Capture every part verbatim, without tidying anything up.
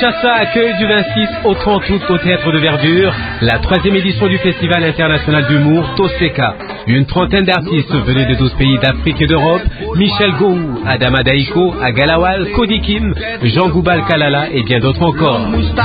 Kinshasa accueille du vingt-six au trente août au Théâtre de Verdure la troisième édition du Festival international d'humour Toseka. Une trentaine d'artistes venus de douze pays d'Afrique et d'Europe, Michel Gou, Adama Daiko, Agalawal, Cody Kim, Jean Goubal Kalala et bien d'autres encore.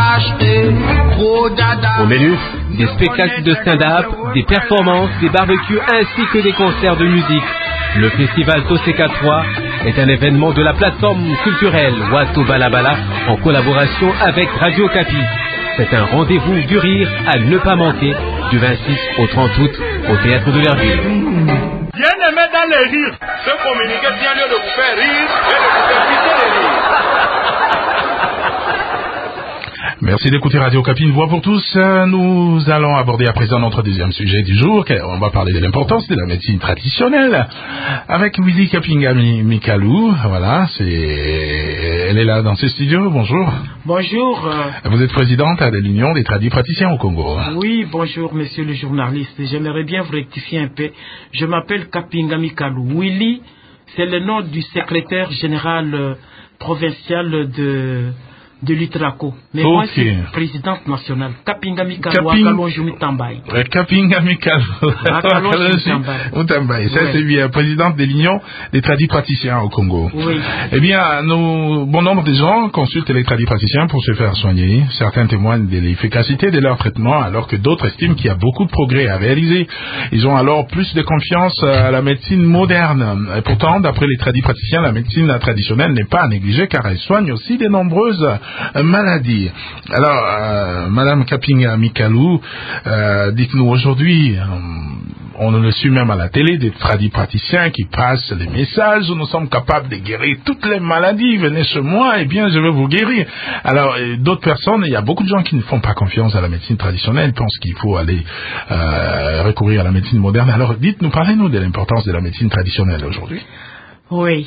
Au menu, des spectacles de stand-up, des performances, des barbecues ainsi que des concerts de musique. Le festival Toseka trois est un événement de la plateforme culturelle Wato Balabala en collaboration avec Radio Kapi. C'est un rendez-vous du rire à ne pas manquer du vingt-six au trente août au Théâtre de Verdure. Bien aimé dans les rires, ce communiqué vient lieu de vous faire rire et de vous faire pisser les rires. Merci d'écouter Radio Kapi, une voix pour tous. Nous allons aborder à présent notre deuxième sujet du jour. On va parler de l'importance de la médecine traditionnelle avec Willy Kapinga Mikalou. Voilà, c'est... elle est là dans ce studio. Bonjour. Bonjour. Vous êtes présidente de l'Union des tradis praticiens au Congo. Oui, bonjour monsieur le journaliste. J'aimerais bien vous rectifier un peu. Je m'appelle Kapinga Mikalou. Willy, c'est le nom du secrétaire général euh, provincial de... de l'Utraco. Mais okay. Moi, je suis présidente nationale. Kapinga Mikalou, Akalonjumi Tambaye. Kapinga Mikalou, Akalonjumi Tambaye. Ça, c'est bien. Présidente de l'Union des tradis praticiens au Congo. Oui. Eh bien, nous, bon nombre de gens consultent les tradis praticiens pour se faire soigner. Certains témoignent de l'efficacité de leur traitement, alors que d'autres estiment qu'il y a beaucoup de progrès à réaliser. Ils ont alors plus de confiance à la médecine moderne. Et pourtant, d'après les tradis praticiens, la médecine traditionnelle n'est pas à négliger, car elle soigne aussi de nombreuses maladie. Alors, euh, Madame Kapinga Mikalou, euh, dites-nous aujourd'hui, euh, on le suit même à la télé, des tradis praticiens qui passent les messages, nous sommes capables de guérir toutes les maladies, venez chez moi, et bien je vais vous guérir. Alors, d'autres personnes, il y a beaucoup de gens qui ne font pas confiance à la médecine traditionnelle, pensent qu'il faut aller euh, recourir à la médecine moderne. Alors, dites-nous, parlez-nous de l'importance de la médecine traditionnelle aujourd'hui. Oui.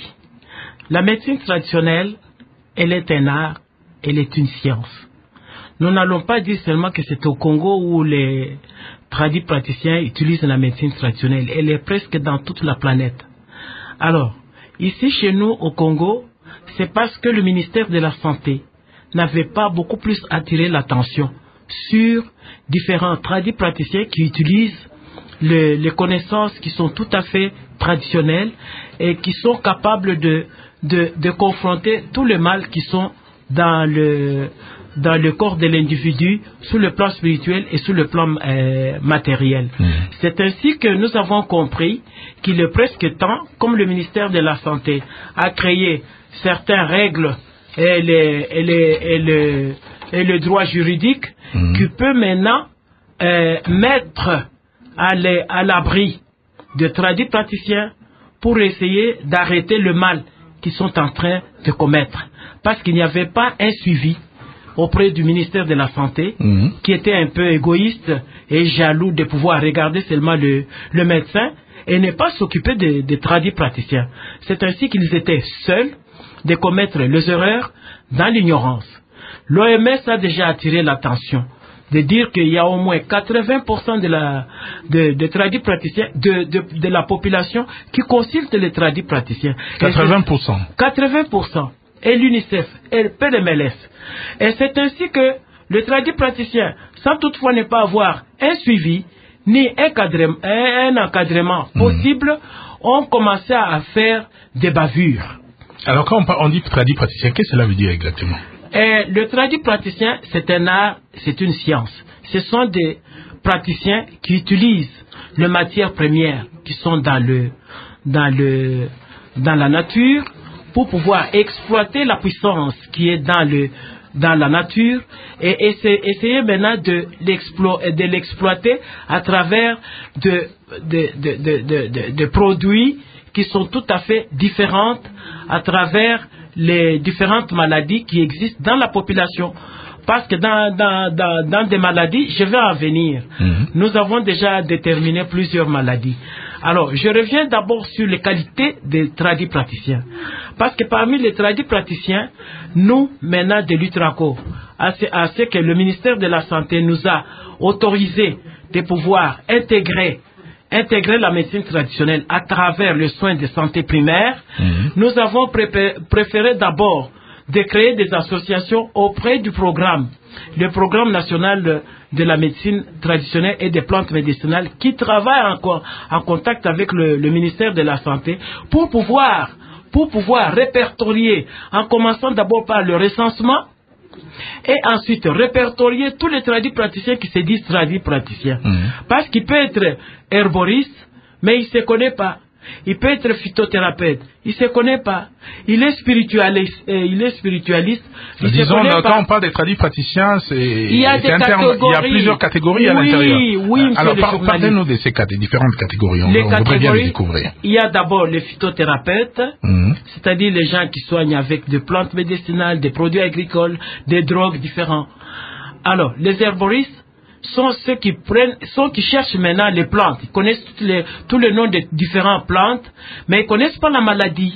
La médecine traditionnelle, elle est un art. Elle est une science. Nous n'allons pas dire seulement que c'est au Congo où les tradis praticiens utilisent la médecine traditionnelle. Elle est presque dans toute la planète. Alors, ici chez nous au Congo, c'est parce que le ministère de la Santé n'avait pas beaucoup plus attiré l'attention sur différents tradis praticiens qui utilisent le, les connaissances qui sont tout à fait traditionnelles et qui sont capables de, de, de confronter tous les mal qui sont dans le dans le corps de l'individu sur le plan spirituel et sur le plan euh, matériel. Mmh. C'est ainsi que nous avons compris qu'il est presque temps, comme le ministère de la Santé a créé certaines règles et, les, et, les, et, le, et le droit juridique, mmh. qui peut maintenant euh, mettre à, les, à l'abri de tradis praticiens pour essayer d'arrêter le mal qu'ils sont en train de commettre. Parce qu'il n'y avait pas un suivi auprès du ministère de la Santé, mmh. qui était un peu égoïste et jaloux de pouvoir regarder seulement le, le médecin et ne pas s'occuper des de tradis praticiens. C'est ainsi qu'ils étaient seuls de commettre les erreurs dans l'ignorance. L'O M S a déjà attiré l'attention de dire qu'il y a au moins quatre-vingts pour cent de la de, de tradis praticiens de, de, de la population qui consulte les tradis praticiens. quatre-vingts pour cent. quatre-vingts pour cent. Et l'UNICEF et le P D M L S. Et c'est ainsi que le tradit praticien, sans toutefois ne pas avoir un suivi ni un, cadre, un encadrement mmh. possible, ont commencé à faire des bavures. Alors quand on, on dit tradit praticien, qu'est-ce que cela veut dire exactement? Et le tradit praticien, c'est un art, c'est une science. Ce sont des praticiens qui utilisent les matières premières qui sont dans le dans le dans la nature, pour pouvoir exploiter la puissance qui est dans le dans la nature et essayer, essayer maintenant de, l'explo, de l'exploiter à travers de, de, de, de, de, de, de produits qui sont tout à fait différents à travers les différentes maladies qui existent dans la population. Parce que dans, dans, dans, dans des maladies, je vais en venir. Mmh. Nous avons déjà déterminé plusieurs maladies. Alors, je reviens d'abord sur les qualités des tradis praticiens. Parce que parmi les tradis praticiens, nous, maintenant de l'Utraco, à ce, à ce que le ministère de la Santé nous a autorisé de pouvoir intégrer, intégrer la médecine traditionnelle à travers les soins de santé primaire, mmh. nous avons pré- préféré d'abord de créer des associations auprès du programme, le programme national de, de la médecine traditionnelle et des plantes médicinales, qui travaille en, en contact avec le, le ministère de la Santé pour pouvoir, pour pouvoir répertorier, en commençant d'abord par le recensement, et ensuite répertorier tous les tradis praticiens qui se disent tradis praticiens. Mmh. Parce qu'il peut être herboriste, mais il ne se connaît pas. Il peut être phytothérapeute, il ne se connaît pas. Il est spiritualiste, euh, il est spiritualiste. Il Disons, se connaît quand pas. on parle des tradis praticiens, c'est il y a des interne, il y a plusieurs catégories oui, à l'intérieur. Oui, monsieur Alors, le par, parlez-nous de ces catégories, différentes catégories. On, les on catégories, voudrait bien les découvrir. Il y a d'abord les phytothérapeutes, mmh. c'est-à-dire les gens qui soignent avec des plantes médicinales, des produits agricoles, des drogues différents. Alors, les herboristes sont ceux qui prennent, sont qui cherchent maintenant les plantes. Ils connaissent tous les, tous les noms des différentes plantes, mais ils connaissent pas la maladie.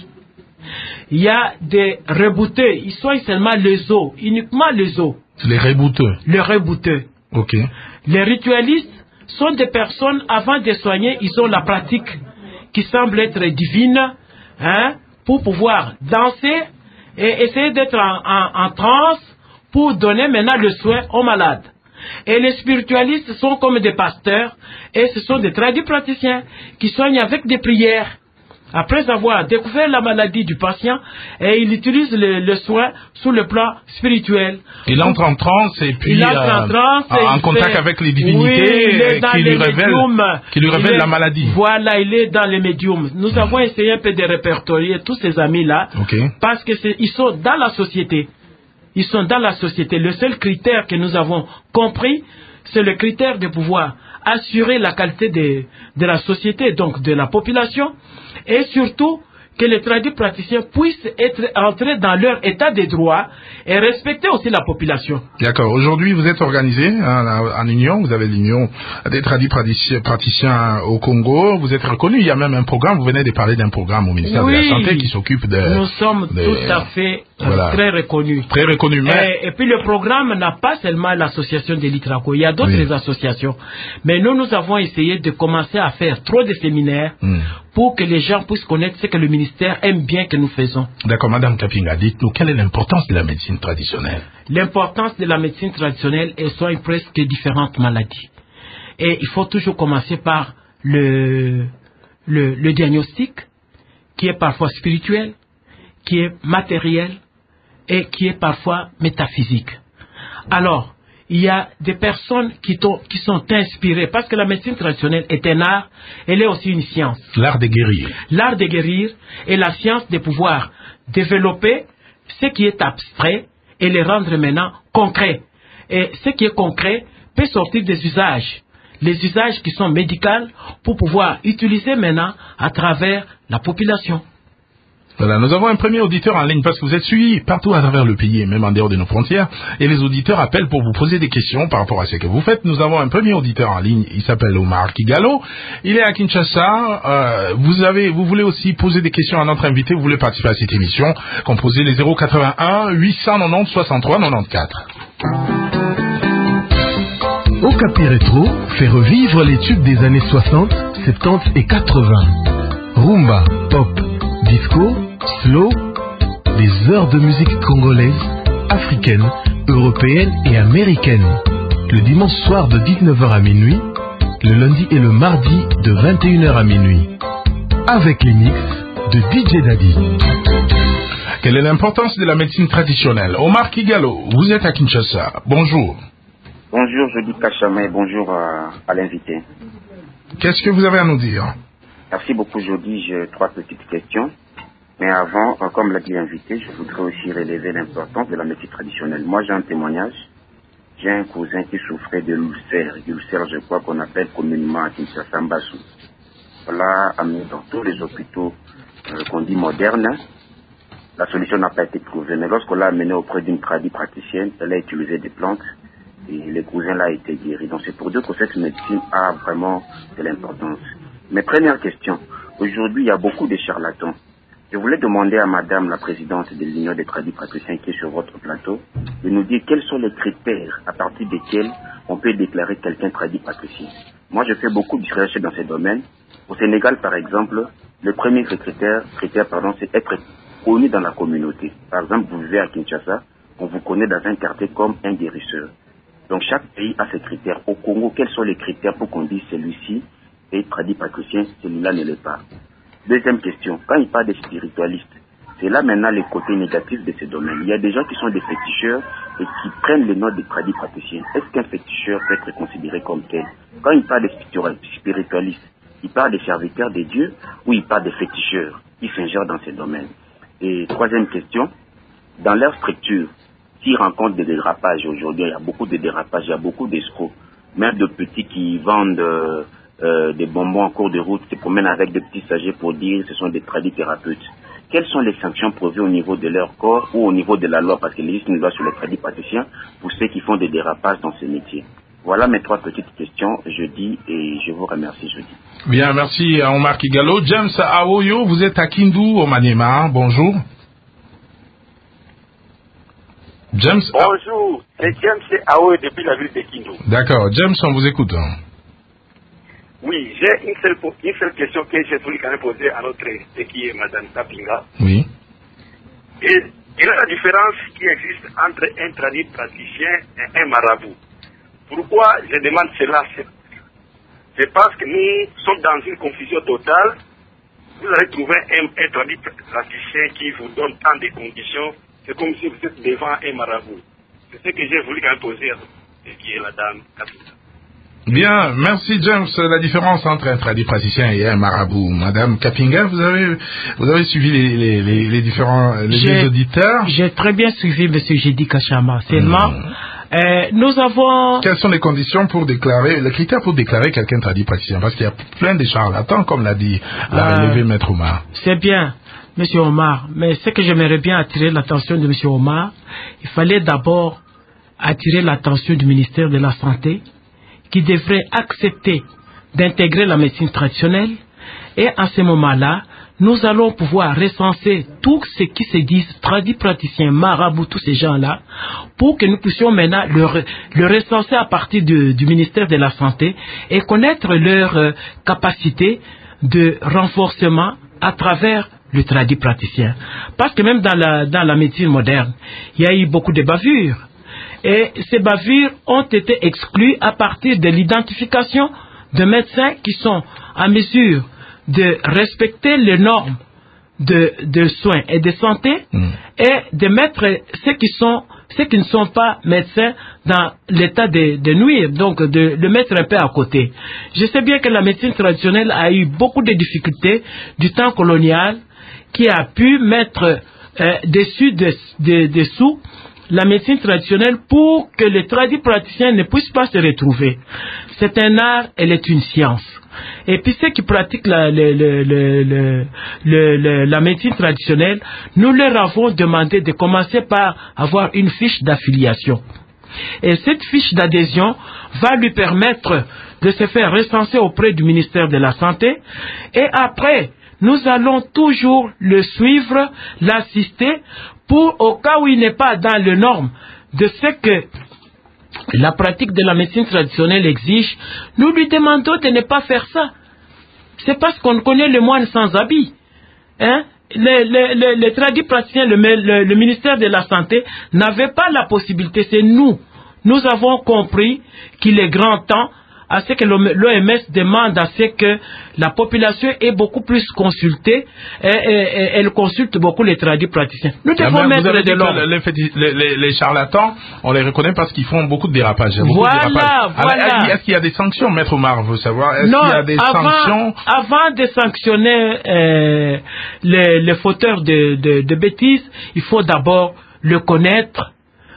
Il y a des rebouteux, ils soignent seulement les os, uniquement les os. Les rebouteux. Les rebouteux. Ok. Les ritualistes sont des personnes, avant de soigner, ils ont la pratique qui semble être divine, hein, pour pouvoir danser et essayer d'être en, en, en transe pour donner maintenant le soin aux malades. Et les spiritualistes sont comme des pasteurs, et ce sont des tradipraticiens qui soignent avec des prières. Après avoir découvert la maladie du patient, et il utilise le, le soin sous le plan spirituel. Il entre en transe et puis il entre euh, en, transe en, en contact fait, avec les divinités oui, qui, lui révèlent, qui lui révèlent la maladie. Voilà, il est dans les médiums. Nous mmh. avons essayé un peu de répertorier tous ces amis-là, okay. parce qu'ils sont dans la société. Ils sont dans la société. Le seul critère que nous avons compris, c'est le critère de pouvoir assurer la qualité de, de la société, donc de la population, et surtout que les tradipraticiens puissent être entrés dans leur état de droit et respecter aussi la population. D'accord. Aujourd'hui, vous êtes organisé en, en union, vous avez l'union des tradipraticiens au Congo, vous êtes reconnu, il y a même un programme, vous venez de parler d'un programme au ministère oui, de la Santé qui s'occupe de... Nous sommes de, tout à fait voilà, euh, très reconnus. Très reconnus, mais... Et, et puis le programme n'a pas seulement l'association de l'Itraco, il y a d'autres oui. associations. Mais nous, nous avons essayé de commencer à faire trop de séminaires mm. pour que les gens puissent connaître ce que le ministère aime bien que nous faisons. D'accord, Madame Kapinga, dites-nous, quelle est l'importance de la médecine traditionnelle? L'importance de la médecine traditionnelle, elle soigne presque différentes maladies. Et il faut toujours commencer par le, le, le diagnostic, qui est parfois spirituel, qui est matériel et qui est parfois métaphysique. Alors, il y a des personnes qui, qui sont inspirées, parce que la médecine traditionnelle est un art, elle est aussi une science. L'art de guérir. L'art de guérir et la science de pouvoir développer ce qui est abstrait et le rendre maintenant concret. Et ce qui est concret peut sortir des usages, les usages qui sont médicaux pour pouvoir utiliser maintenant à travers la population. Voilà, nous avons un premier auditeur en ligne parce que vous êtes suivi partout à travers le pays et même en dehors de nos frontières et les auditeurs appellent pour vous poser des questions par rapport à ce que vous faites. Nous avons un premier auditeur en ligne, il s'appelle Omar Kigalo, il est à Kinshasa. Euh, vous avez, vous voulez aussi poser des questions à notre invité, vous voulez participer à cette émission, composez les zéro quatre-vingt-un huit cent quatre-vingt-onze soixante-trois quatre-vingt-quatorze. Okapi Rétro fait revivre les tubes des années soixante, soixante-dix et quatre-vingts. Rumba, pop, disco, slow, des heures de musique congolaise, africaine, européenne et américaine. Le dimanche soir de dix-neuf heures à minuit, le lundi et le mardi de vingt et une heures à minuit. Avec les mix de D J Daddy. Quelle est l'importance de la médecine traditionnelle? Omar Kigalo, vous êtes à Kinshasa. Bonjour. Bonjour, je dis Kachama, bonjour à, à l'invité. Qu'est-ce que vous avez à nous dire? Merci beaucoup, Jody. J'ai trois petites questions. Mais avant, euh, comme l'a dit l'invité, je voudrais aussi relever l'importance de la médecine traditionnelle. Moi, j'ai un témoignage. J'ai un cousin qui souffrait de l'ulcère. L'ulcère, je crois qu'on appelle communément à Kinshasa Mbassou. Voilà, amené dans tous les hôpitaux euh, qu'on dit modernes. La solution n'a pas été trouvée. Mais lorsqu'on l'a amené auprès d'une tradipraticienne, elle a utilisé des plantes et le cousin là a été guéri. Donc c'est pour dire que cette médecine a vraiment de l'importance. Mes premières questions. Aujourd'hui, il y a beaucoup de charlatans. Je voulais demander à madame la présidente de l'Union des tradipraticiens qui est sur votre plateau de nous dire quels sont les critères à partir desquels on peut déclarer quelqu'un tradipraticien. Moi, je fais beaucoup de recherches dans ce domaine. Au Sénégal, par exemple, le premier critère, critère pardon, c'est être connu dans la communauté. Par exemple, vous vivez à Kinshasa, on vous connaît dans un quartier comme un guérisseur. Donc chaque pays a ses critères. Au Congo, quels sont les critères pour qu'on dise celui-ci est tradit patricien, celui-là ne l'est pas? Deuxième question, quand il parle des spiritualistes, c'est là maintenant les côtés négatifs de ces domaines. Il y a des gens qui sont des féticheurs et qui prennent le nom des tradis praticiens. Est-ce qu'un féticheur peut être considéré comme tel? Quand il parle des spiritualistes, il parle des serviteurs des dieux ou il parle des féticheurs qui s'ingèrent dans ces domaines? Et troisième question, dans leur structure, s'ils rencontrent des dérapages aujourd'hui, il y a beaucoup de dérapages, il y a beaucoup d'escrocs, même de petits qui vendent euh, euh, des bonbons en cours de route, qui se promènent avec des petits sachets pour dire que ce sont des tradithérapeutes. Quelles sont les sanctions prévues au niveau de leur corps ou au niveau de la loi? Parce qu'il existe une loi sur les tradis praticiens pour ceux qui font des dérapages dans ce métier. Voilà mes trois petites questions, je dis, et je vous remercie, je dis. Bien, merci à Omar Kigalo. James Awoyo, vous êtes à Kindu, au Maniema. Bonjour. James. Bonjour, c'est James Awoyo depuis la ville de Kindu. D'accord, James, on vous écoute. Oui, j'ai une seule, une seule question que j'ai voulu quand même poser à notre invité qui est Madame Kapinga. Oui. Et, et là, la différence qui existe entre un tradit praticien et un marabout. Pourquoi je demande cela? C'est parce que nous sommes dans une confusion totale. Vous allez trouver un, un tradit praticien qui vous donne tant de conditions. C'est comme si vous êtes devant un marabout. C'est ce que j'ai voulu quand même poser à qui est la dame Kapinga. Bien, merci James. La différence entre un tradit praticien et un marabout. Madame Kapinga, vous avez, vous avez suivi les, les, les, les différents les auditeurs? J'ai très bien suivi Monsieur Jedi Kachama. Seulement, mmh. euh, nous avons... Quelles sont les conditions pour déclarer, les critères pour déclarer quelqu'un tradit praticien? Parce qu'il y a plein de charlatans, comme l'a dit, l'a euh, relevé Maître Omar. C'est bien, Monsieur Omar. Mais ce que j'aimerais bien attirer l'attention de Monsieur Omar, il fallait d'abord attirer l'attention du ministère de la Santé, qui devrait accepter d'intégrer la médecine traditionnelle, et à ce moment-là, nous allons pouvoir recenser tout ce qui se disent tradis praticiens, marabouts, tous ces gens-là, pour que nous puissions maintenant le, le recenser à partir de, du ministère de la Santé et connaître leur euh, capacité de renforcement à travers le tradit praticien. Parce que même dans la, dans la médecine moderne, il y a eu beaucoup de bavures. Et ces bavures ont été exclues à partir de l'identification de médecins qui sont en mesure de respecter les normes de, de soins et de santé mmh. et de mettre ceux qui, sont, ceux qui ne sont pas médecins dans l'état de, de nuire, donc de le mettre un peu à côté. Je sais bien que la médecine traditionnelle a eu beaucoup de difficultés du temps colonial qui a pu mettre euh, dessus de, de, dessous la médecine traditionnelle pour que les tradis praticiens ne puissent pas se retrouver. C'est un art, elle est une science. Et puis ceux qui pratiquent la, le, le, le, le, le, la médecine traditionnelle, nous leur avons demandé de commencer par avoir une fiche d'affiliation. Et cette fiche d'adhésion va lui permettre de se faire recenser auprès du ministère de la Santé. Et après, nous allons toujours le suivre, l'assister, pour, au cas où il n'est pas dans les normes de ce que la pratique de la médecine traditionnelle exige, nous lui demandons de ne pas faire ça. C'est parce qu'on connaît le moine sans habit. Hein? Les, les, les, les tradis praticiens, le, le, le ministère de la Santé n'avait pas la possibilité. C'est nous. Nous avons compris qu'il est grand temps à ce que l'O M S demande à ce que la population est beaucoup plus consultée et, et, et elle consulte beaucoup les tradis praticiens. Nous devons ah, mettre de l'ordre. Les, les, les charlatans, on les reconnaît parce qu'ils font beaucoup de dérapages. Voilà, de dérapages. voilà. Alors, est-ce qu'il y a des sanctions, Maître Omar veut savoir? Est-ce qu'il y a des avant, sanctions? Avant de sanctionner euh, les, les fauteurs de, de, de bêtises, il faut d'abord le connaître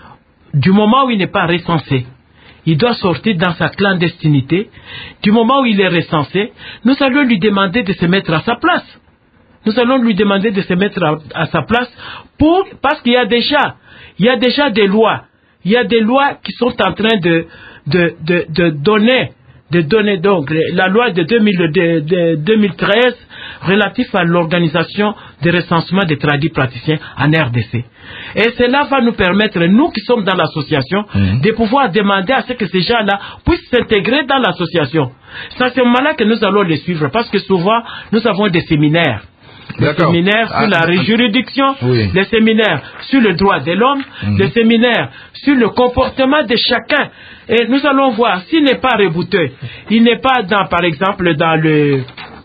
du moment où il n'est pas recensé. Il doit sortir dans sa clandestinité. Du moment où il est recensé, nous allons lui demander de se mettre à sa place. Nous allons lui demander de se mettre à, à sa place pour, parce qu'il y a déjà, il y a déjà des lois. Il y a des lois qui sont en train de, de, de, de donner, de donner donc la loi de, deux mille, de, de deux mille treize relative à l'organisation de recensement des tradis praticiens en R D C. Et cela va nous permettre, nous qui sommes dans l'association, mmh. de pouvoir demander à ce que ces gens-là puissent s'intégrer dans l'association. C'est à ce moment-là que nous allons les suivre, parce que souvent, nous avons des séminaires. Les séminaires sur ah, la ah, juridiction, oui. Les séminaires sur le droit de l'homme, mmh. Les séminaires sur le comportement de chacun. Et nous allons voir, s'il n'est pas rebouté, il n'est pas dans, par exemple, dans le...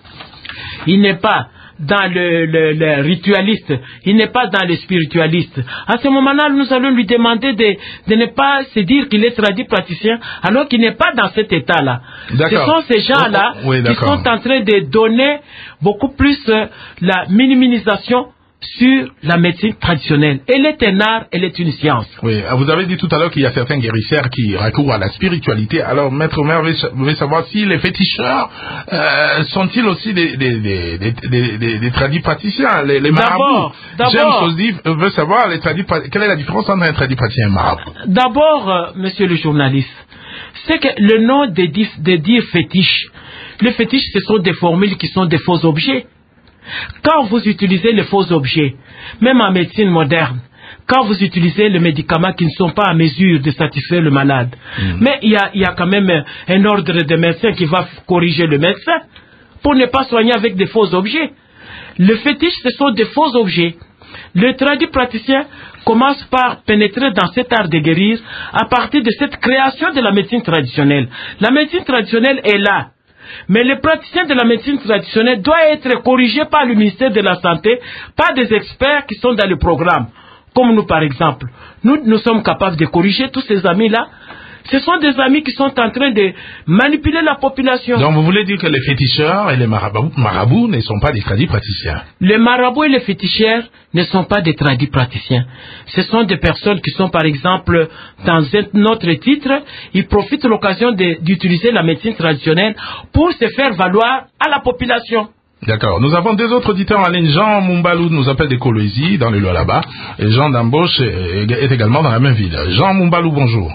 Il n'est pas dans le, le, le ritualiste, il n'est pas dans le spiritualiste. À ce moment-là, nous allons lui demander de, de ne pas se dire qu'il est tradit praticien, alors qu'il n'est pas dans cet état-là. Ce sont ces gens-là oui, qui sont en train de donner beaucoup plus euh, la minimisation sur la médecine traditionnelle. Elle est un art, elle est une science. Oui, vous avez dit tout à l'heure qu'il y a certains guérisseurs qui recourent à la spiritualité. Alors, Maître Omer veut savoir si les féticheurs euh, sont-ils aussi des, des, des, des, des, des, des tradis praticiens, les, les marabouts. D'abord, James veut savoir les tradis, quelle est la différence entre un tradit praticien et un marabout. D'abord, euh, monsieur le journaliste, c'est que le nom de dire, de dire fétiche, les fétiches, ce sont des formules qui sont des faux objets. Quand vous utilisez les faux objets, même en médecine moderne, quand vous utilisez les médicaments qui ne sont pas à mesure de satisfaire le malade, mmh. mais il y a, il y a quand même un ordre de médecin qui va corriger le médecin pour ne pas soigner avec des faux objets. Le fétiche, ce sont des faux objets. Le tradit praticien commence par pénétrer dans cet art de guérir à partir de cette création de la médecine traditionnelle. La médecine traditionnelle est là. Mais les praticiens de la médecine traditionnelle doivent être corrigés par le ministère de la Santé, par des experts qui sont dans le programme. Comme nous, par exemple. Nous, nous sommes capables de corriger tous ces amis-là. Ce sont des amis qui sont en train de manipuler la population. Donc vous voulez dire que les féticheurs et les marabouts, marabouts ne sont pas des tradis praticiens? Les marabouts et les féticheurs ne sont pas des tradis praticiens. Ce sont des personnes qui sont, par exemple, dans un autre titre, ils profitent de l'occasion d'utiliser la médecine traditionnelle pour se faire valoir à la population. D'accord. Nous avons deux autres auditeurs en ligne. Jean Mumbalou nous appelle de Kolwezi, dans le Lualaba, et Jean d'Amboche est également dans la même ville. Jean Mumbalou, bonjour.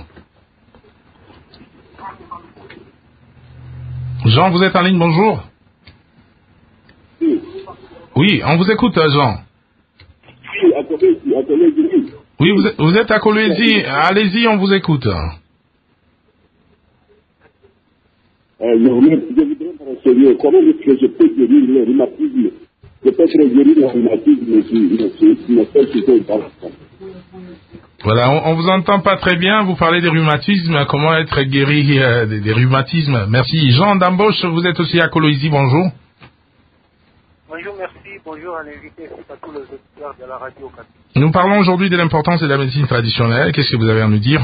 Jean, vous êtes en ligne, bonjour. Oui, on vous écoute, Jean. Oui, vous êtes, vous êtes à Kolwezi. Allez-y, on vous écoute. Euh, je voudrais me renseigner comment est-ce que je peux guérir le rhumatisme. Je peux guérir le rhumatisme si me fait plutôt dans Voilà, on, on vous entend pas très bien. Vous parlez des rhumatismes. Comment être guéri euh, des, des rhumatismes? Merci. Jean d'Amboche, vous êtes aussi à Kolwezi. Bonjour. Bonjour, merci. Bonjour à l'invité et à tous les auditeurs de la radio. Nous parlons aujourd'hui de l'importance de la médecine traditionnelle. Qu'est-ce que vous avez à nous dire?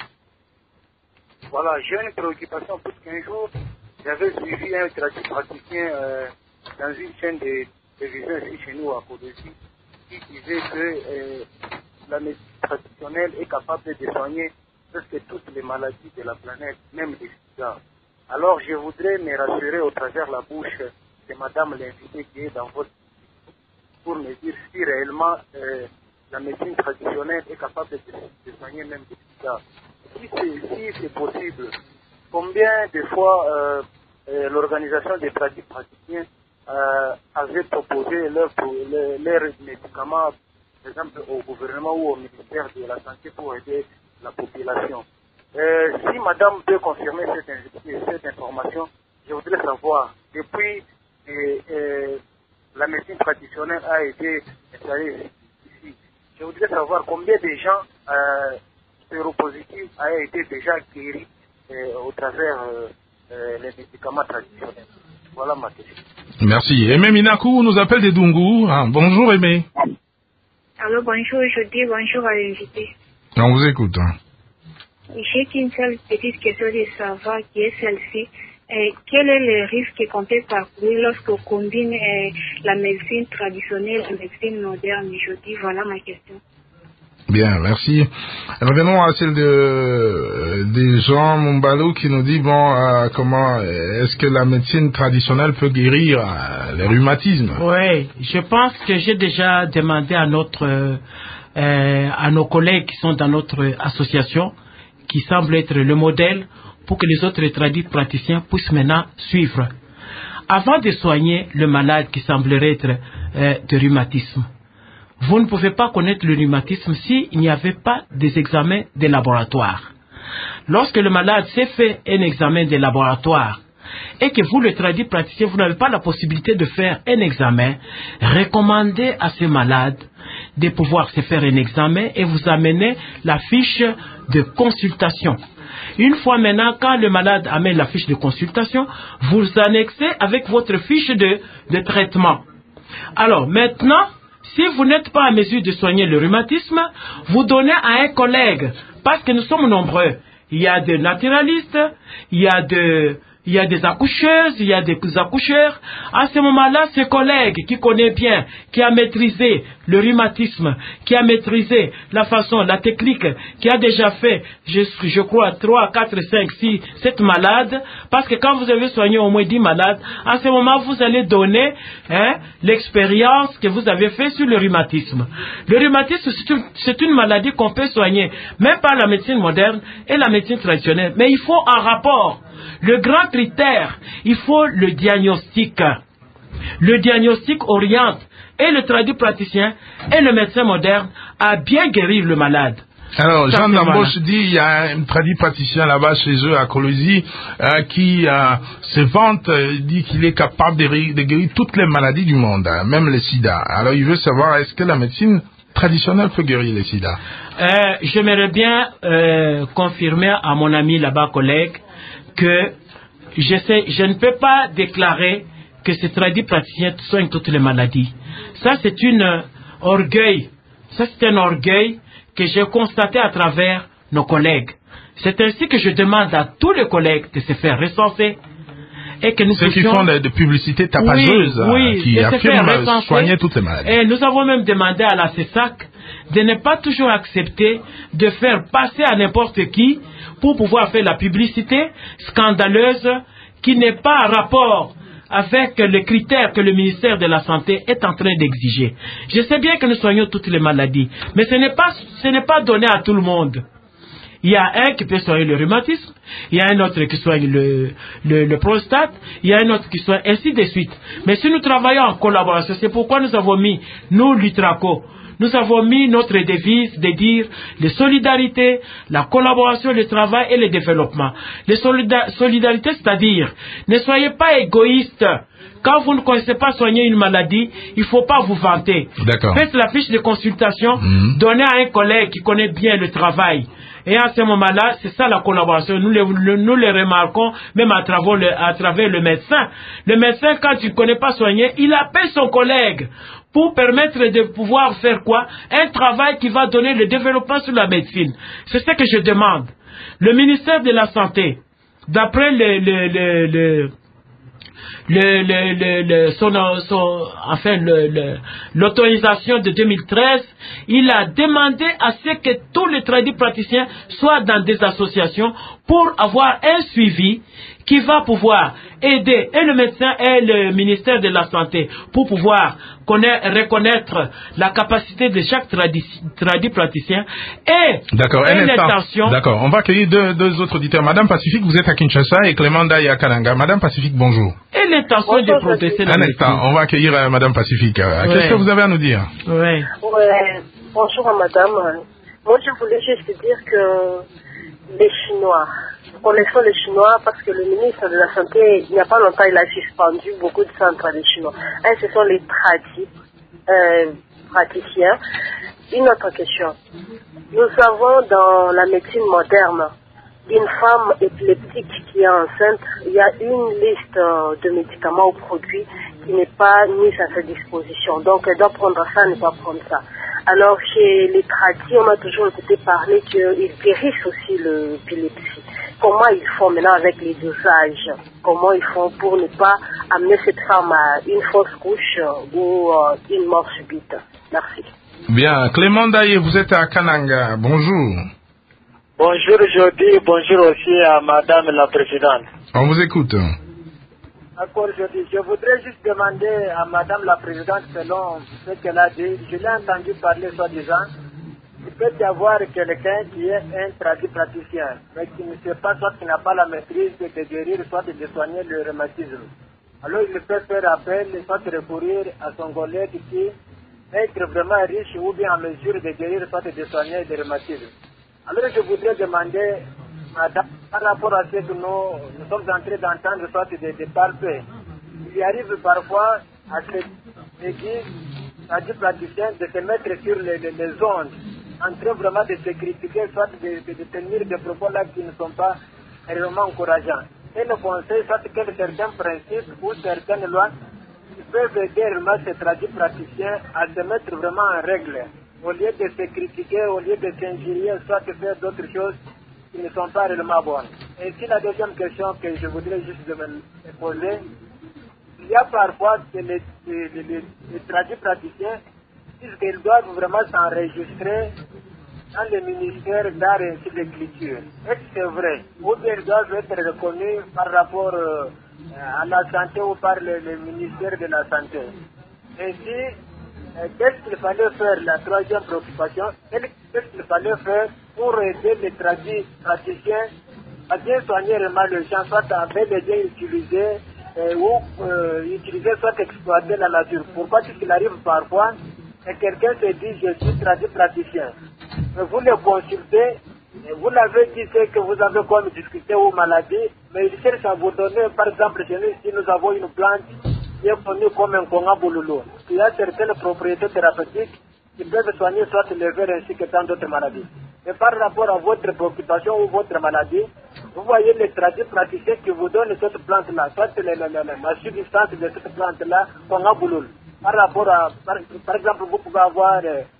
Voilà, j'ai une préoccupation parce qu'un jour, j'avais suivi un praticien euh, dans une chaîne de télévision ici chez nous à Kolwezi qui disait que euh, la médecine traditionnelle est capable de soigner presque toutes les maladies de la planète, même les sida. Alors je voudrais me rassurer au travers la bouche de madame l'invitée qui est dans votre pour me dire si réellement euh, la médecine traditionnelle est capable de, de soigner même les sida. Si c'est si possible, combien de fois euh, euh, l'organisation des praticiens euh, avait proposé leurs leur médicaments, par exemple au gouvernement ou au ministère de la Santé pour aider la population. Euh, si madame peut confirmer cette, cette information, je voudrais savoir, depuis euh, euh, la médecine traditionnelle a été installée ici, je voudrais savoir combien de gens euh, séropositifs ont été déjà guéris euh, au travers euh, euh, les médicaments traditionnels. Voilà ma question. Merci. Aimé Minakou nous appelle des Dungu. Ah, bonjour Aimé. Alors bonjour, je dis bonjour à l'invité. On vous écoute. Hein. J'ai qu'une seule petite question de savoir qui est celle-ci. Et quel est le risque qu'on peut parcourir lorsqu'on combine euh, la médecine traditionnelle et la médecine moderne? Je dis voilà ma question. Bien, merci. Revenons à celle de, de Jean Mumbalou qui nous dit, bon, euh, comment, est-ce que la médecine traditionnelle peut guérir euh, les rhumatismes? Oui, je pense que j'ai déjà demandé à notre, euh, à nos collègues qui sont dans notre association, qui semble être le modèle pour que les autres tradis praticiens puissent maintenant suivre. Avant de soigner le malade qui semblerait être euh, de rhumatisme, vous ne pouvez pas connaître le rhumatisme s'il n'y avait pas des examens de laboratoire. Lorsque le malade s'est fait un examen de laboratoire et que vous, le tradit praticien, vous n'avez pas la possibilité de faire un examen, recommandez à ces malades de pouvoir se faire un examen et vous amener la fiche de consultation. Une fois maintenant, quand le malade amène la fiche de consultation, vous annexez avec votre fiche de, de traitement. Alors maintenant, si vous n'êtes pas en mesure de soigner le rhumatisme, vous donnez à un collègue, parce que nous sommes nombreux. Il y a des naturalistes, il y a de... Il y a des accoucheuses, il y a des accoucheurs. À ce moment-là, ce collègue qui connaît bien, qui a maîtrisé le rhumatisme, qui a maîtrisé la façon, la technique, qui a déjà fait, je, je crois, trois, quatre, cinq, six, sept malades, parce que quand vous avez soigné au moins dix malades, à ce moment, vous allez donner hein, l'expérience que vous avez fait sur le rhumatisme. Le rhumatisme, c'est une, c'est une maladie qu'on peut soigner, même par la médecine moderne et la médecine traditionnelle. Mais il faut un rapport. Le grand critère, il faut le diagnostic. Le diagnostic oriente et le traduit praticien et le médecin moderne à bien guérir le malade. Alors, Jean Damboche dit, il y a un traduit praticien là-bas chez eux à Colosie euh, qui euh, se vante, euh, dit qu'il est capable de, de guérir toutes les maladies du monde, hein, même le sida. Alors, il veut savoir, est-ce que la médecine traditionnelle peut guérir le sida? euh, J'aimerais bien euh, confirmer à mon ami là-bas, collègue, que je, sais, je ne peux pas déclarer que ce traduit praticien soigne toutes les maladies. Ça, c'est une euh, orgueil. Ça, c'est un orgueil que j'ai constaté à travers nos collègues. C'est ainsi que je demande à tous les collègues de se faire recenser. Et que nous Ceux puissions... qui font de, de publicité tapageuse, oui, oui, euh, qui affirment soigner toutes les maladies. Et nous avons même demandé à la C E S A C de ne pas toujours accepter de faire passer à n'importe qui pour pouvoir faire la publicité scandaleuse qui n'est pas en rapport avec les critères que le ministère de la Santé est en train d'exiger. Je sais bien que nous soignons toutes les maladies, mais ce n'est pas, ce n'est pas donné à tout le monde. Il y a un qui peut soigner le rhumatisme, il y a un autre qui soigne le, le, le prostate, il y a un autre qui soigne, ainsi de suite. Mais si nous travaillons en collaboration, c'est pourquoi nous avons mis, nous, l'Utraco, nous avons mis notre devise de dire les solidarités, la collaboration, le travail et le développement. Les solida- solidarités, c'est-à-dire, ne soyez pas égoïstes. Quand vous ne connaissez pas soigner une maladie, il ne faut pas vous vanter. D'accord. Faites la fiche de consultation, mmh. donnez à un collègue qui connaît bien le travail. Et à ce moment-là, c'est ça la collaboration. Nous le, le, nous le remarquons même à travers, le, à travers le médecin. Le médecin, quand il ne connaît pas soigner, il appelle son collègue pour permettre de pouvoir faire quoi? Un travail qui va donner le développement sur la médecine. C'est ce que je demande. Le ministère de la Santé, d'après le... le, le, le Le, le, le, le, son, son, enfin, le, le, l'autorisation de deux mille treize, il a demandé à ce que tous les traduits praticiens soient dans des associations pour avoir un suivi qui va pouvoir aider et le médecin et le ministère de la Santé pour pouvoir connaître, reconnaître la capacité de chaque traduit praticien et, D'accord, et l'intention. D'accord, on va accueillir deux, deux autres auditeurs. Madame Pacifique, vous êtes à Kinshasa et Clément Daye à Kananga. Madame Pacifique, bonjour. Et l'intention de progresser. Un instant, on va accueillir euh, Madame Pacifique. Euh, ouais. Qu'est-ce que vous avez à nous dire? Oui. Ouais. Bonjour à Madame. Moi, je voulais juste dire que les Chinois, connaissons les Chinois parce que le ministre de la Santé, il n'y a pas longtemps, il a suspendu beaucoup de centres des Chinois. Un, ce sont les tradis, euh, praticiens. Une autre question. Nous avons dans la médecine moderne une femme épileptique qui est enceinte. Il y a une liste de médicaments ou produits qui n'est pas mise à sa disposition. Donc, elle doit prendre ça, elle ne doit pas prendre ça. Alors, chez les tradis, on a toujours écouté parler qu'ils guérissent aussi l'épilepsie. Comment ils font maintenant avec les dosages? Comment ils font pour ne pas amener cette femme à une fausse couche ou euh, une mort subite? Merci. Bien. Clément Daye, vous êtes à Kananga. Bonjour. Bonjour Jody, bonjour aussi à Madame la Présidente. On vous écoute. D'accord Jody, je voudrais juste demander à Madame la Présidente, selon ce qu'elle a dit, je l'ai entendu parler soi-disant, il peut y avoir quelqu'un qui est un traduit praticien, mais qui ne sait pas, soit qui n'a pas la maîtrise de guérir, soit de soigner le rhumatisme. Alors il peut faire appel, soit recourir à son collègue qui est vraiment riche ou bien en mesure de guérir, soit de soigner le rhumatisme. Alors je voudrais demander, madame, par rapport à ce que nous, nous sommes en train d'entendre, soit des, des palpés, il arrive parfois à ces églises, à des praticiens, de se mettre sur les, les, les ondes, en train vraiment de se critiquer, soit de, de, de tenir des propos là qui ne sont pas réellement encourageants. Et le conseil, soit que certains principes ou certaines lois qui peuvent aider réellement ces tradis praticiens à se mettre vraiment en règle, au lieu de se critiquer, au lieu de s'injurier, soit de faire d'autres choses qui ne sont pas réellement bonnes. Et puis la deuxième question que je voudrais juste me poser, il y a parfois que les, les, les, les, les tradis praticiens disent qu'ils doivent vraiment s'enregistrer dans le ministère d'art et ainsi d'écriture. Est-ce que c'est vrai? Ou bien ils doivent être reconnus par rapport euh, à la santé ou par le, le ministère de la santé. Ainsi, euh, qu'est-ce qu'il fallait faire, la troisième préoccupation, qu'est-ce qu'il fallait faire pour aider les tradis praticiens à bien soigner vraiment le champ, soit avec les biens utilisés euh, ou euh, utiliser, soit exploiter la nature. Pourquoi est-ce qu'il arrive parfois et quelqu'un se dit je suis tradit praticien, mais vous le consultez, et vous l'avez dit ce que vous avez comme discuté ou maladie, mais il cherche à vous donner, par exemple chez nous ici nous avons une plante qui est connue comme un konga boulolo. Il y a certaines propriétés thérapeutiques qui peuvent soigner soit le verre ainsi que tant d'autres maladies. Et par rapport à votre préoccupation ou votre maladie, vous voyez les tradis praticiens qui vous donnent cette plante-là, soit la, la, la, la substance de cette plante-là, konga boulolo. Par rapport à, par, par exemple, vous pouvez avoir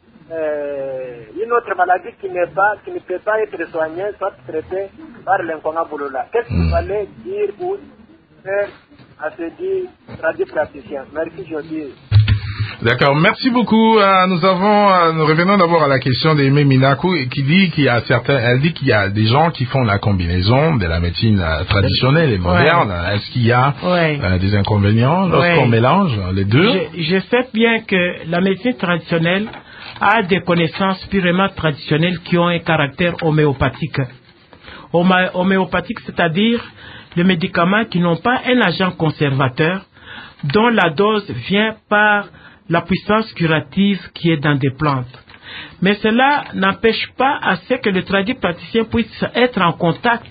euh, une autre maladie qui n'est pas, qui ne peut pas être soignée, soit traitée par l'inconga boulola. Qu'est-ce qu'il fallait dire ou faire à ce dit tradit praticien? Merci, Jody. D'accord, merci beaucoup. Euh, nous avons, euh, nous revenons d'abord à la question d'Aimé Minakou qui dit qu'il y a certains, elle dit qu'il y a des gens qui font la combinaison de la médecine euh, traditionnelle et moderne. Ouais. Est-ce qu'il y a ouais. euh, des inconvénients lorsqu'on ouais. mélange les deux? Je, je sais bien que la médecine traditionnelle a des connaissances purement traditionnelles qui ont un caractère homéopathique. Homé- homéopathique, c'est-à-dire les médicaments qui n'ont pas un agent conservateur, dont la dose vient par la puissance curative qui est dans des plantes. Mais cela n'empêche pas à ce que le tradit praticien puisse être en contact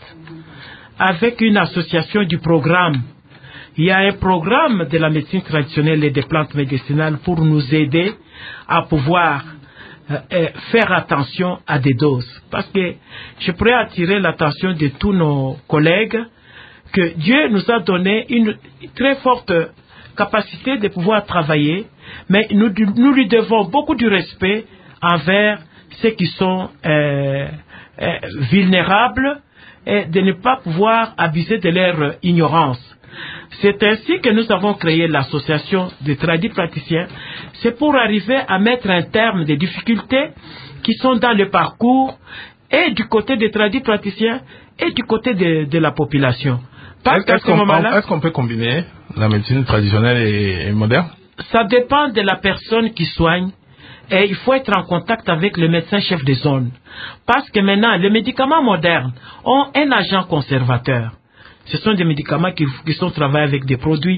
avec une association du programme. Il y a un programme de la médecine traditionnelle et des plantes médicinales pour nous aider à pouvoir euh, euh, faire attention à des doses. Parce que je pourrais attirer l'attention de tous nos collègues que Dieu nous a donné une très forte capacité de pouvoir travailler, mais nous, nous lui devons beaucoup de respect envers ceux qui sont euh, euh, vulnérables et de ne pas pouvoir abuser de leur ignorance. C'est ainsi que nous avons créé l'association des tradis praticiens. C'est pour arriver à mettre un terme des difficultés qui sont dans le parcours et du côté des tradis praticiens et du côté de, de la population. Est-ce, est-ce, qu'on, est-ce qu'on peut combiner la médecine traditionnelle et, et moderne? Ça dépend de la personne qui soigne et il faut être en contact avec le médecin chef de zone. Parce que maintenant, les médicaments modernes ont un agent conservateur. Ce sont des médicaments qui, qui sont travaillés avec des produits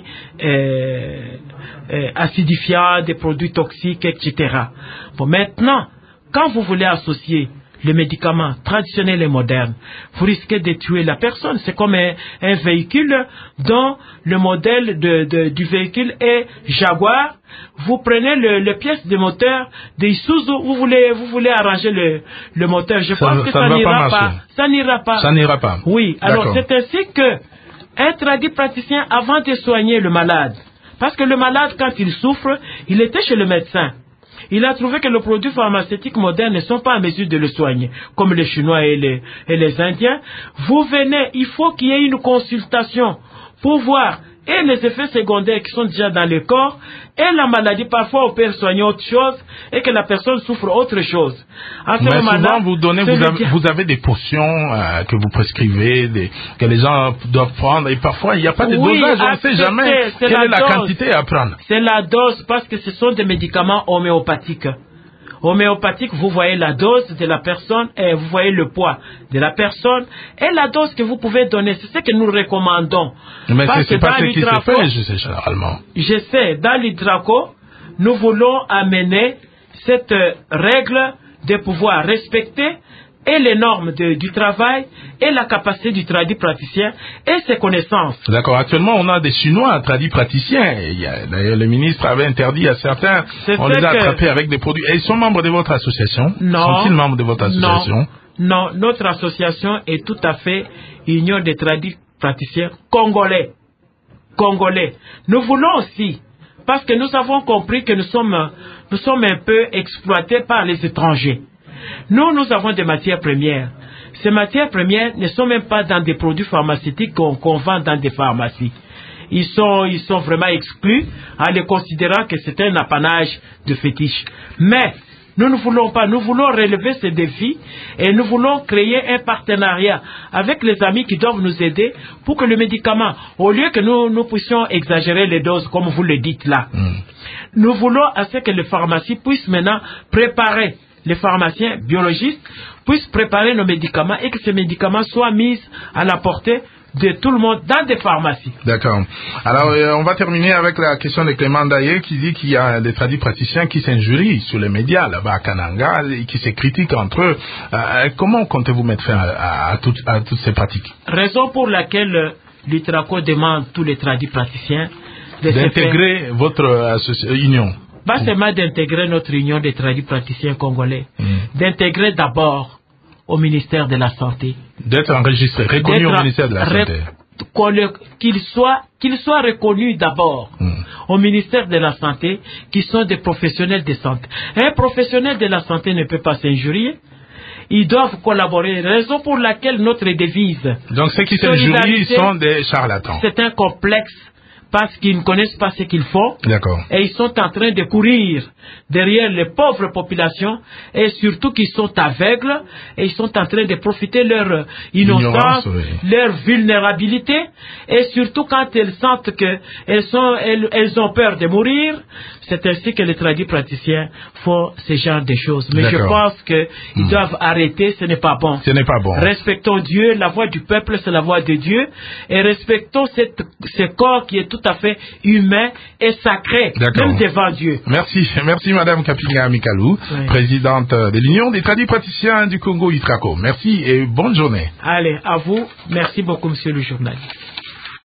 euh, euh, acidifiants, des produits toxiques, et cetera. Bon, maintenant, quand vous voulez associer les médicaments traditionnels et modernes, vous risquez de tuer la personne. C'est comme un, un véhicule dont le modèle de, de, du véhicule est Jaguar. Vous prenez le, le pièce de moteur de Isuzu, vous voulez, vous voulez arranger le, le moteur. Je ça, pense que ça, ça n'ira pas. pas. Ça n'ira pas. Ça n'ira pas. Oui. Alors D'accord. c'est ainsi que un tradit praticien, avant de soigner le malade, parce que le malade, quand il souffre, il était chez le médecin. Il a trouvé que les produits pharmaceutiques modernes ne sont pas en mesure de le soigner, comme les Chinois et les, et les Indiens. Vous venez, il faut qu'il y ait une consultation pour voir et les effets secondaires qui sont déjà dans le corps et la maladie. Parfois, on peut soigner autre chose et que la personne souffre autre chose. À ce Mais souvent, vous donnez, vous avez, vous avez des potions euh, que vous prescrivez, des, que les gens doivent prendre et parfois il n'y a pas de oui, dosage, on ne sait jamais quelle la est la dose. quantité à prendre. C'est la dose parce que ce sont des médicaments homéopathiques. Homéopathique, vous voyez la dose de la personne et vous voyez le poids de la personne et la dose que vous pouvez donner. C'est ce que nous recommandons. Mais c'est, c'est pas ce qui se fait, je sais, généralement. Je sais, dans l'hydraco, nous voulons amener cette règle de pouvoir respecter et les normes de, du travail et la capacité du tradit praticien et ses connaissances. D'accord. Actuellement, on a des Chinois tradis praticiens. Il y a, d'ailleurs, le ministre avait interdit à certains, on les a attrapés avec des produits. Et ils sont membres de votre association? Non. Sont-ils membres de votre association? Non. Non, notre association est tout à fait Union des tradis praticiens congolais. Congolais. Nous voulons aussi, parce que nous avons compris que nous sommes, nous sommes un peu exploités par les étrangers. Nous, nous avons des matières premières. Ces matières premières ne sont même pas dans des produits pharmaceutiques qu'on qu'on vend dans des pharmacies. Ils sont, ils sont vraiment exclus en les considérant que c'est un apanage de fétiche. Mais nous ne voulons pas, nous voulons relever ces défis et nous voulons créer un partenariat avec les amis qui doivent nous aider pour que le médicament, au lieu que nous, nous puissions exagérer les doses comme vous le dites là, mm. nous voulons à ce que les pharmacies puissent maintenant préparer, les pharmaciens biologistes puissent préparer nos médicaments et que ces médicaments soient mis à la portée de tout le monde dans des pharmacies. D'accord. Alors, euh, on va terminer avec la question de Clément Daye qui dit qu'il y a des tradis praticiens qui s'injurient sur les médias là-bas à Kananga et qui se critiquent entre eux. Euh, comment comptez-vous mettre fin à, à, à, toutes, à toutes ces pratiques? Raison pour laquelle euh, l'UTRACO demande tous les tradis praticiens de d'intégrer faire... votre euh, union. Pas seulement d'intégrer notre union des tradis praticiens congolais, mm. d'intégrer d'abord au ministère de la Santé. D'être enregistré, reconnu au ministère de la Santé. Qu'il soit, qu'il soit reconnu d'abord mm. au ministère de la Santé, qui sont des professionnels de santé. Un professionnel de la santé ne peut pas s'injurier. Ils doivent collaborer. Raison pour laquelle notre devise. Donc ceux qui s'injurient sont des charlatans. C'est un complexe. Parce qu'ils ne connaissent pas ce qu'ils font. D'accord. Et ils sont en train de courir derrière les pauvres populations et surtout qu'ils sont aveugles et ils sont en train de profiter de leur innocence, oui. leur vulnérabilité et surtout quand elles sentent qu'elles sont, elles, elles ont peur de mourir. C'est ainsi que les tradis praticiens font ce genre de choses. Mais je pense qu'ils hmm. doivent arrêter, ce n'est pas bon. Ce n'est pas bon. Respectons Dieu, la voix du peuple c'est la voix de Dieu et respectons cette, ce corps qui est tout à fait humain et sacré, même devant Dieu. Merci, merci Madame Kapinga Mikalou, oui. présidente de l'Union des tradis praticiens du Congo UTRACO. Merci et bonne journée. Allez, à vous. Merci beaucoup Monsieur le journaliste.